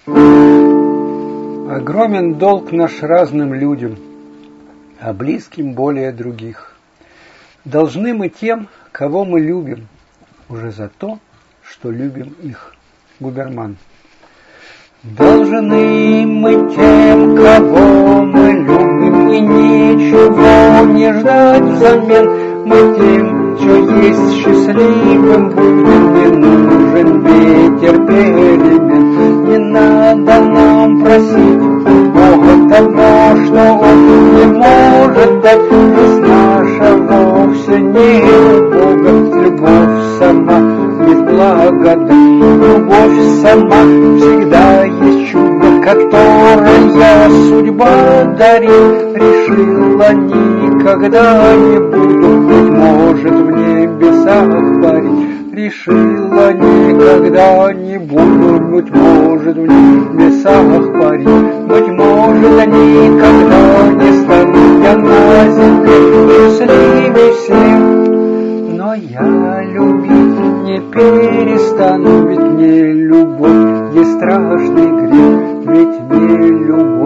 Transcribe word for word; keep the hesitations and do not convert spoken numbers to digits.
Огромен долг наш разным людям, а близким более других. Должны мы тем, кого мы любим, уже за то, что любим их. Губерман. Должны мы тем, кого мы любим, и ничего не ждать взамен. Мы тем, что есть счастливым будем, не нужен ветер перемен. Не надо нам просить у Бога того, что Он не может дать. Пусть наша вовсе не у Бога, любовь сама есть благодать. Любовь сама всегда есть чудо, которое судьба дарит. Решила никогда не буду, быть может, в небесах парить. Решила никогда не буду, быть может, в небесах парить. Быть может, никогда не стану я на земле счастливей всех. Но я любить не перестану, ведь мне любовь есть страшный грех, ведь мне любовь